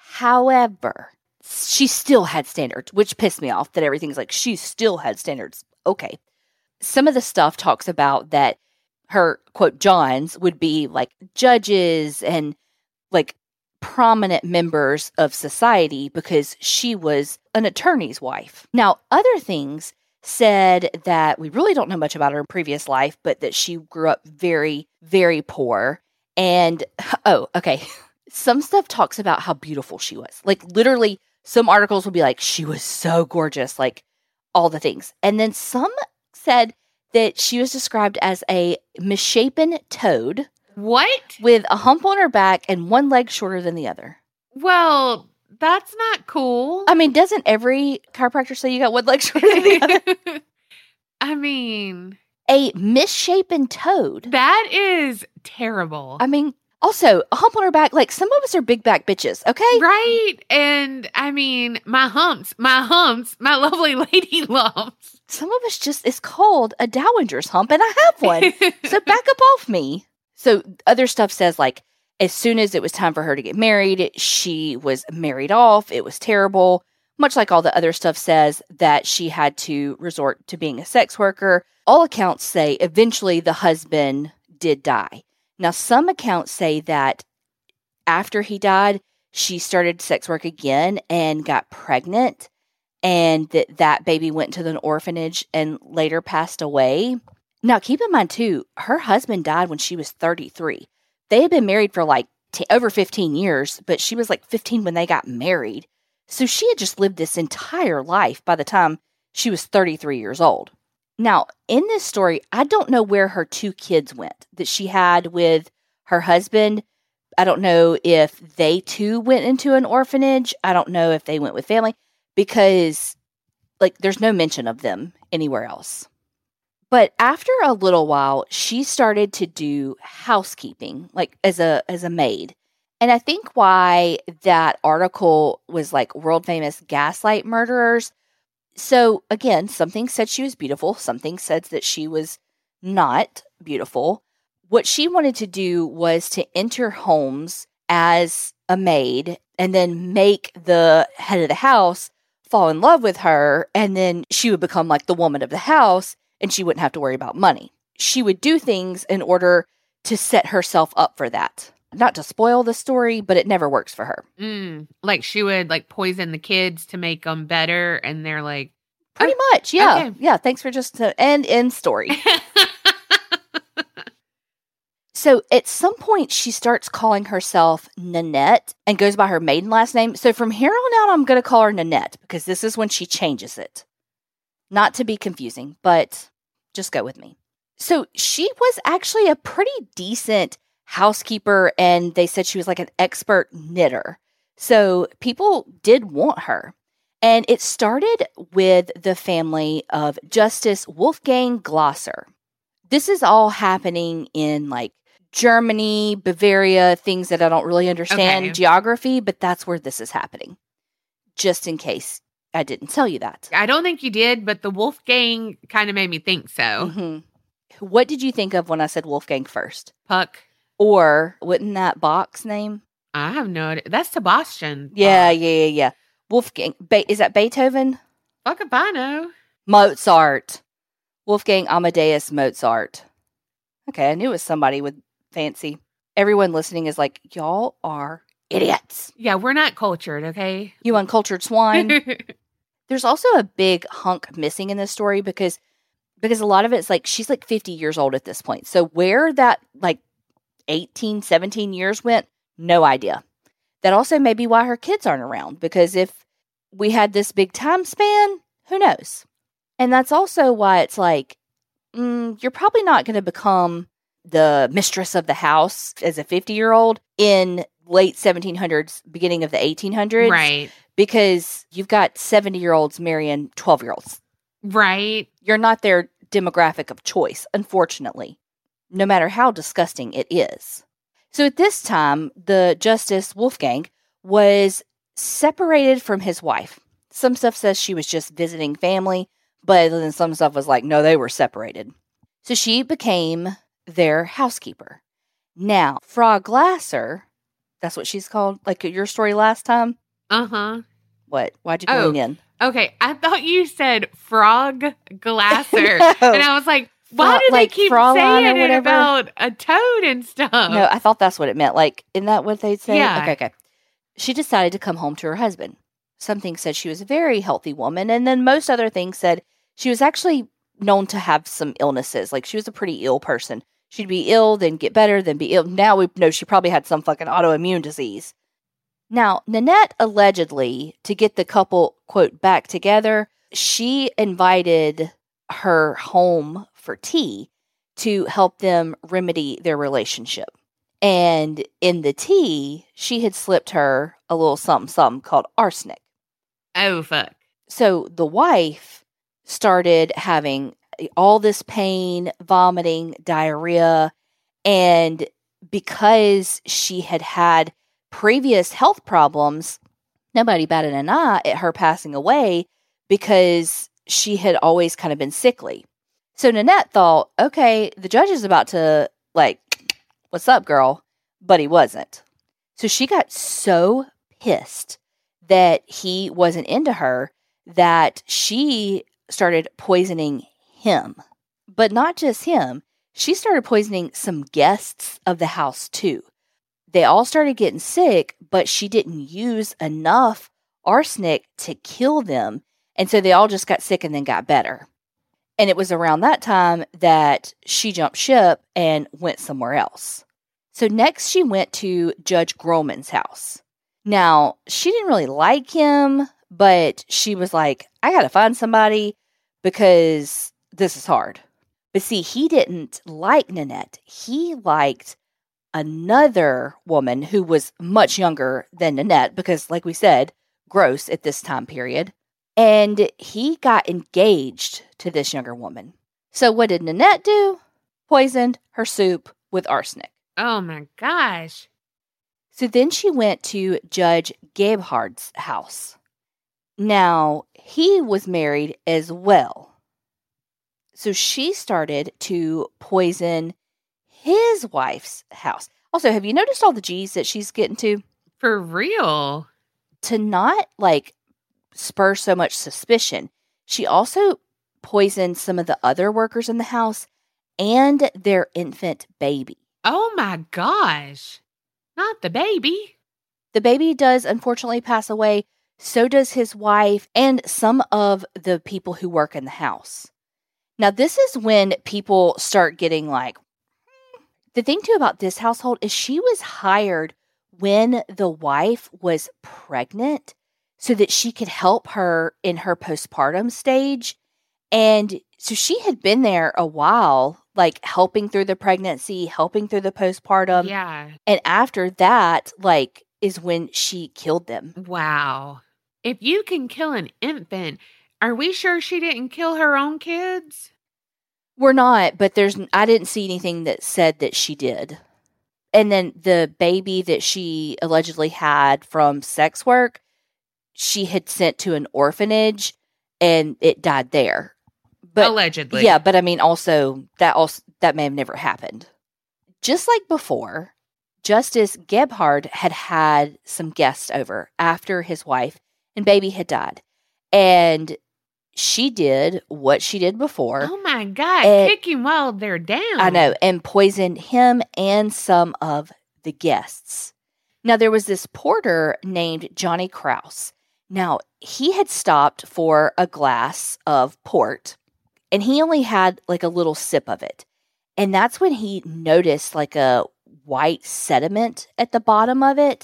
however, she still had standards, which pissed me off that everything's like, she still had standards. Okay. Some of the stuff talks about that her, quote, Johns would be like judges and like prominent members of society because she was an attorney's wife. Now, other things said that we really don't know much about her previous life, but that she grew up very, very poor. And, oh, okay. Some stuff talks about how beautiful she was. Like, literally, some articles will be like, she was so gorgeous, like, all the things. And then some said that she was described as a misshapen toad. What? With a hump on her back and one leg shorter than the other. Well, that's not cool. I mean, doesn't every chiropractor say you got one leg shorter than the other? I mean... A misshapen toad. That is terrible. I mean, also, a hump on her back, like, some of us are big back bitches, okay? Right. And, I mean, my humps, my humps, my lovely lady lumps. Some of us just, it's called a dowager's hump, and I have one. So back up off me. So other stuff says, like, as soon as it was time for her to get married, she was married off. It was terrible. Much like all the other stuff says that she had to resort to being a sex worker. All accounts say eventually the husband did die. Now, some accounts say that after he died, she started sex work again and got pregnant, and that that baby went to the orphanage and later passed away. Now, keep in mind, too, her husband died when she was thirty-three. They had been married for like t- over fifteen years, but she was like fifteen when they got married. So she had just lived this entire life by the time she was thirty-three years old. Now, in this story, I don't know where her two kids went that she had with her husband. I don't know if they too went into an orphanage. I don't know if they went with family because, like, there's no mention of them anywhere else. But after a little while, she started to do housekeeping, like as a as a maid. And I think why that article was like world famous gaslight murderers. So again, something said she was beautiful. Something said that she was not beautiful. What she wanted to do was to enter homes as a maid and then make the head of the house fall in love with her. And then she would become like the woman of the house and she wouldn't have to worry about money. She would do things in order to set herself up for that. Not to spoil the story, but it never works for her. Mm, like she would like poison the kids to make them better, and they're like, pretty oh, much, yeah, okay. yeah. Thanks for just to end end story. So at some point, she starts calling herself Nanette and goes by her maiden last name. So from here on out, I'm going to call her Nanette because this is when she changes it. Not to be confusing, but just go with me. So she was actually a pretty decent housekeeper, and they said she was like an expert knitter. So people did want her. And it started with the family of Justice Wolfgang Glasser. This is all happening in like Germany, Bavaria, things that I don't really understand Okay. geography, but that's where this is happening. Just in case I didn't tell you that. I don't think you did, but the Wolfgang kind of made me think so. Mm-hmm. What did you think of when I said Wolfgang first? Puck. Or wouldn't that box name? I have no idea. That's Sebastian. Yeah, yeah, yeah, yeah. Wolfgang. Be- is that Beethoven? Fuck if I know. Mozart. Wolfgang Amadeus Mozart. Okay, I knew it was somebody with fancy. Everyone listening is like, y'all are idiots. Yeah, we're not cultured, okay? You uncultured swine. There's also a big hunk missing in this story because because a lot of it's like she's like fifty years old at this point. So where that like eighteen, seventeen years went, no idea. That also may be why her kids aren't around, because if we had this big time span, who knows? And that's also why it's like, mm, you're probably not going to become the mistress of the house as a fifty-year-old in late seventeen hundreds, beginning of the eighteen hundreds. Right. Because you've got seventy-year-olds marrying twelve-year-olds. Right. You're not their demographic of choice, unfortunately, no matter how disgusting it is. So at this time, the Justice Wolfgang was separated from his wife. Some stuff says she was just visiting family, but then some stuff was like, no, they were separated. So she became their housekeeper. Now, Frau Glasser, that's what she's called, like your story last time. Uh-huh. What? Why'd you go Oh. in? Okay, I thought you said Frog Glasser. No. And I was like, why Fra- do like they keep Fraulein or saying it whatever? about a toad and stuff? No, I thought that's what it meant. Like, isn't that what they'd say? Yeah. Okay, okay. She decided to come home to her husband. Some things said she was a very healthy woman, and then most other things said She was actually known to have some illnesses. Like, she was a pretty ill person. She'd be ill, then get better, then be ill. Now we know she probably had some fucking autoimmune disease. Now, Nanette allegedly, to get the couple, quote, back together, she invited her home for tea to help them remedy their relationship. And in the tea, she had slipped her a little something something called arsenic. Oh, fuck. So the wife started having all this pain, vomiting, diarrhea, and because she had had previous health problems, nobody batted an eye at her passing away because she had always kind of been sickly. So Nanette thought, okay, the judge is about to, like, what's up, girl? But he wasn't. So she got so pissed that he wasn't into her that she started poisoning him. But not just him. She started poisoning some guests of the house too. They all started getting sick, but she didn't use enough arsenic to kill them. And so they all just got sick and then got better. And it was around that time that she jumped ship and went somewhere else. So next she went to Judge Groman's house. Now, she didn't really like him, but she was like, I got to find somebody because this is hard. But see, he didn't like Nanette. He liked another woman who was much younger than Nanette because, like we said, gross at this time period. And he got engaged to this younger woman. So what did Nanette do? Poisoned her soup with arsenic. Oh my gosh. So then she went to Judge Gebhard's house. Now, he was married as well. So she started to poison his wife's house. Also, have you noticed all the G's that she's getting to? For real? To not, like, spur so much suspicion, she also poisoned some of the other workers in the house and their infant baby. Oh my gosh. Not the baby. The baby does unfortunately pass away. So does his wife and some of the people who work in the house. Now, this is when people start getting like, hmm. The thing too about this household is she was hired when the wife was pregnant so that she could help her in her postpartum stage. And so she had been there a while, like helping through the pregnancy, helping through the postpartum. Yeah. And after that, like, is when she killed them. Wow. If you can kill an infant, are we sure she didn't kill her own kids? We're not, but there's I didn't see anything that said that she did. And then the baby that she allegedly had from sex work, she had sent to an orphanage and it died there. But allegedly. Yeah, but I mean also that also that may have never happened. Just like before, Justice Gebhard had had some guests over after his wife and baby had died. And she did what she did before. Oh my God, and, kicking while they're down. I know, and poisoned him and some of the guests. Now, there was this porter named Johnny Kraus. Now, he had stopped for a glass of port, and he only had like a little sip of it. And that's when he noticed like a white sediment at the bottom of it.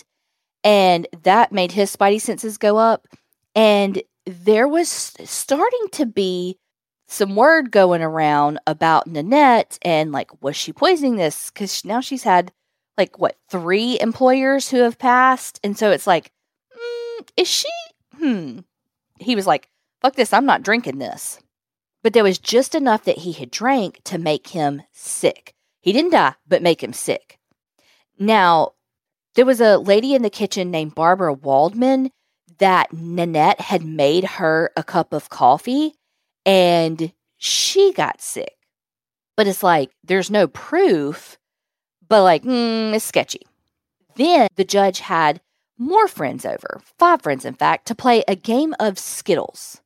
And that made his spidey senses go up. And there was starting to be some word going around about Nanette and like, was she poisoning this? Because now she's had like, what, three employers who have passed. And so it's like, mm, is she? Hmm. He was like, fuck this, I'm not drinking this. But there was just enough that he had drank to make him sick. He didn't die, but make him sick. Now, there was a lady in the kitchen named Barbara Waldman that Nanette had made her a cup of coffee and she got sick. But it's like, there's no proof, but like, mm, it's sketchy. Then the judge had more friends over, five friends in fact, to play a game of Skittles.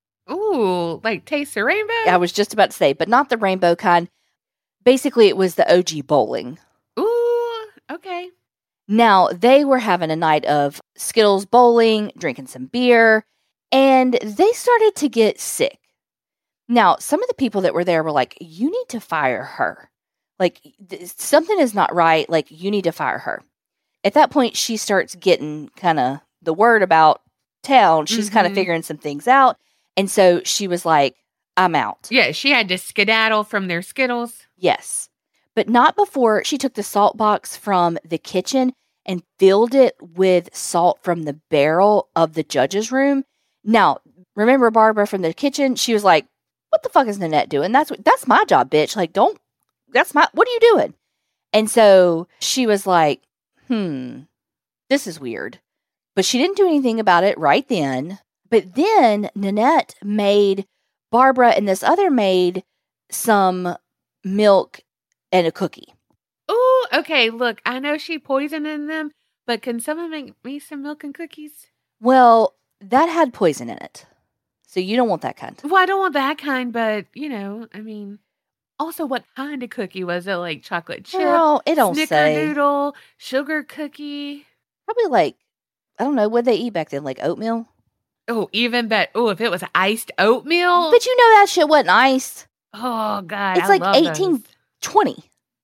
Ooh, like Taste the Rainbow? I was just about to say, but not the rainbow kind. Basically, it was the O G bowling. Ooh, okay. Now, they were having a night of Skittles bowling, drinking some beer, and they started to get sick. Now, some of the people that were there were like, you need to fire her. Like, th- something is not right. Like, you need to fire her. At that point, she starts getting kind of the word about town. She's Mm-hmm. kind of figuring some things out. And so she was like, I'm out. Yeah, she had to skedaddle from their Skittles. Yes. But not before she took the salt box from the kitchen and filled it with salt from the barrel of the judge's room. Now, remember Barbara from the kitchen? She was like, what the fuck is Nanette doing? That's what, that's my job, bitch. Like, don't, that's my, what are you doing? And so she was like, hmm, this is weird. But she didn't do anything about it right then. But then Nanette made Barbara and this other maid some milk and a cookie. Ooh, okay, look, I know she poisoned in them, but can someone make me some milk and cookies? Well, that had poison in it. So you don't want that kind. Well, I don't want that kind, but, you know, I mean, also, what kind of cookie was it? Like chocolate chip, Well, it don't say. snickerdoodle, sugar cookie? Probably like, I don't know, what they eat back then? Like oatmeal? Oh, even bet. Oh, if it was iced oatmeal. But you know that shit wasn't iced. Oh, God. It's I like love eighteen those. twenty.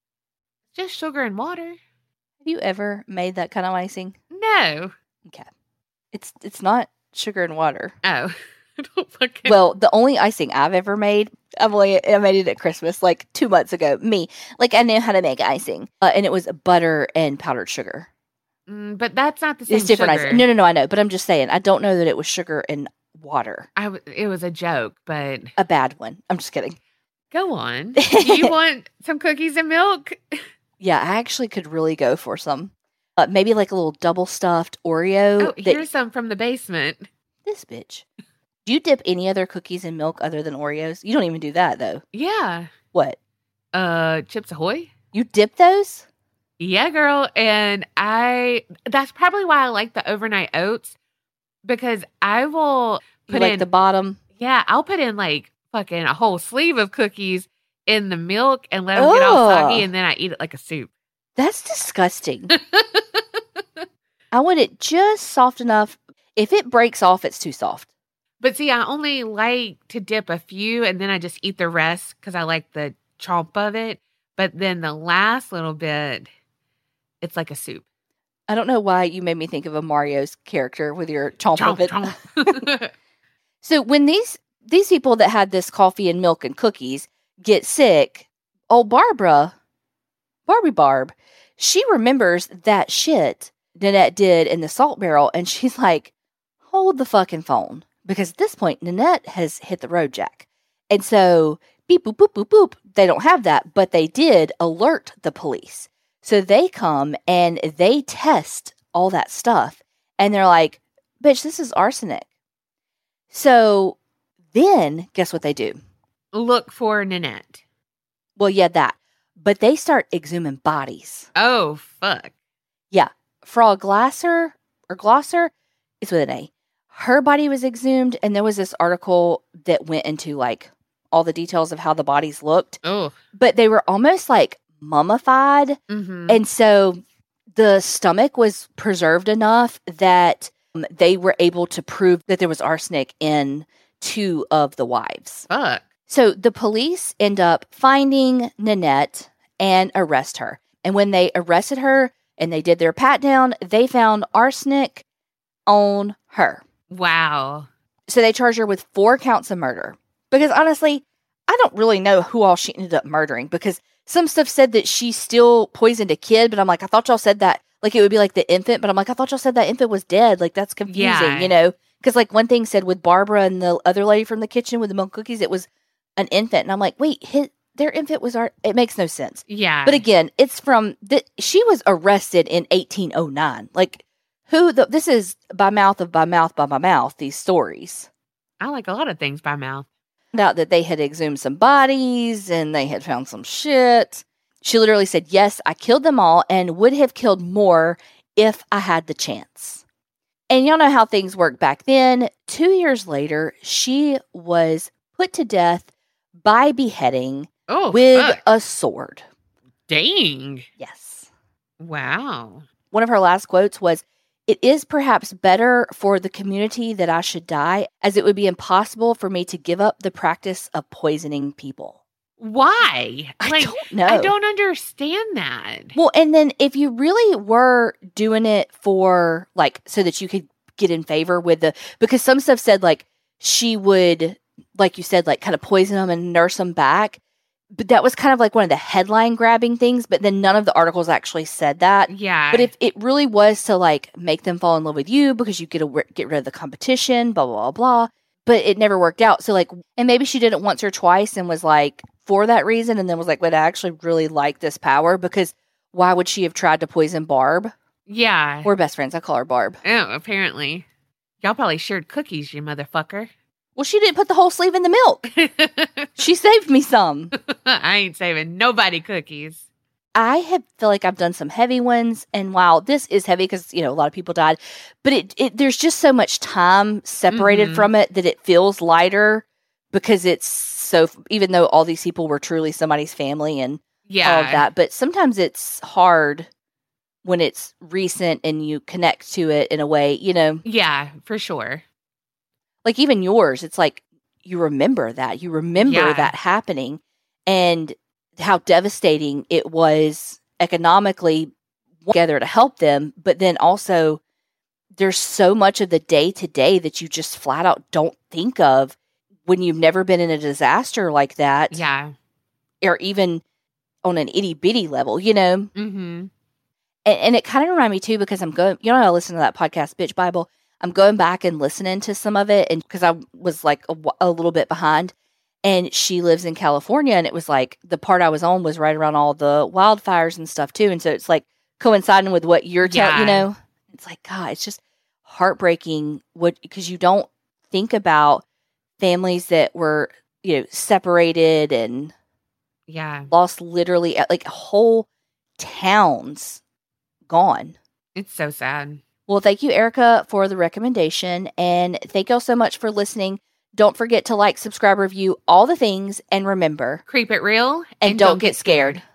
Just sugar and water. Have you ever made that kind of icing? No. Okay. It's it's not sugar and water. Oh. I don't fucking. Well, the only icing I've ever made, I've only I made it at Christmas, like two months ago. Me, like I knew how to make icing, uh, and it was butter and powdered sugar. Mm, but that's not the same It's different sugar. icing. No, no, no, I know, but I'm just saying, I don't know that it was sugar and water. I w- it was a joke, but A bad one. I'm just kidding. go on. Do you want some cookies and milk? Yeah, I actually could really go for some. Uh, maybe like a little double stuffed Oreo. Oh, that- here's some from the basement. This bitch. Do you dip any other cookies in milk other than Oreos? You don't even do that, though. Yeah. What? Uh, Chips Ahoy? You dip those? Yeah, girl. And I, that's probably why I like the overnight oats because I will You put like in, the bottom? yeah, I'll put in like fucking a whole sleeve of cookies in the milk and let them get all Ugh. soggy and then I eat it like a soup. That's disgusting. I want it just soft enough. If it breaks off, it's too soft. But see, I only like to dip a few and then I just eat the rest because I like the chomp of it. But then the last little bit, it's like a soup. I don't know why you made me think of a Mario's character with your chomp, of it. chomp. So when these these people that had this coffee and milk and cookies get sick, old Barbara, Barbie Barb, she remembers that shit Nanette did in the salt barrel, and she's like, hold the fucking phone. Because at this point, Nanette has hit the road jack. And so, beep, boop, boop, boop, boop, they don't have that, but they did alert the police. So they come and they test all that stuff. And they're like, bitch, this is arsenic. So then, guess what they do? Look for Nanette. Well, yeah, that. But they start exhuming bodies. Oh, fuck. Yeah. Frau Glasser, or Glosser, it's with an A. Her body was exhumed, and there was this article that went into, like, all the details of how the bodies looked. Oh. But they were almost, like, mummified. Mm-hmm. And so the stomach was preserved enough that um, they were able to prove that there was arsenic in two of the wives. Fuck. So the police end up finding Nanette and arrest her. And when they arrested her and they did their pat down, they found arsenic on her. Wow. So they charged her with four counts of murder. Because honestly, I don't really know who all she ended up murdering. Because some stuff said that she still poisoned a kid. But I'm like, I thought y'all said that. Like, it would be like the infant. But I'm like, I thought y'all said that infant was dead. Like, that's confusing, Yeah. you know? Because, like, one thing said with Barbara and the other lady from the kitchen with the milk cookies, it was an infant. And I'm like, wait, his, their infant was our... It makes no sense. Yeah. But again, it's from... The, she was arrested in eighteen oh nine. Like, who... The, this is by mouth of by mouth by my mouth, these stories. I like a lot of things by mouth. Found out that they had exhumed some bodies and they had found some shit. She literally said, yes, I killed them all and would have killed more if I had the chance. And y'all know how things worked back then. Two years later, she was put to death by beheading Oh, with fuck. a sword. Dang. Yes. Wow. One of her last quotes was, It is perhaps better for the community that I should die, as it would be impossible for me to give up the practice of poisoning people. Why? I like, don't know. I don't understand that. Well, and then if you really were doing it for, like, so that you could get in favor with the, because some stuff said, like, she would, like you said, like, kind of poison them and nurse them back. But that was kind of like one of the headline grabbing things, but then none of the articles actually said that. Yeah. But if it really was to, like, make them fall in love with you because you get a, get rid of the competition, blah, blah, blah, blah. But it never worked out. So, like, and maybe she did it once or twice and was like, for that reason, and then was like, but I actually really like this power, because why would she have tried to poison Barb? Yeah. We're best friends. I call her Barb. Oh, apparently. Y'all probably shared cookies, you motherfucker. Well, she didn't put the whole sleeve in the milk. She saved me some. I ain't saving nobody cookies. I have feel like I've done some heavy ones, and wow, this is heavy because, you know, a lot of people died, but it, it there's just so much time separated Mhm. from it that it feels lighter, because it's so, even though all these people were truly somebody's family and Yeah. all of that, but sometimes it's hard when it's recent and you connect to it in a way, you know, Yeah, for sure. like even yours, it's like you remember that. You remember Yeah. that happening and how devastating it was economically together to help them. But then also there's so much of the day to day that you just flat out don't think of when you've never been in a disaster like that. Yeah. Or even on an itty bitty level, you know? Mm-hmm. And, and it kind of reminded me too, because I'm going, you know, I listen to that podcast, Bitch Bible. I'm going back and listening to some of it, and because I was like a, a little bit behind, and she lives in California, and it was like the part I was on was right around all the wildfires and stuff too. And so it's like coinciding with what you're telling, you Yeah. know, it's like, God, it's just heartbreaking what, because you don't think about families that were, you know, separated and Yeah. lost literally like whole towns gone. It's so sad. Well, thank you, Erica, for the recommendation. And thank y'all so much for listening. Don't forget to like, subscribe, review, all the things. And remember, Creep it real and, don't, get scared.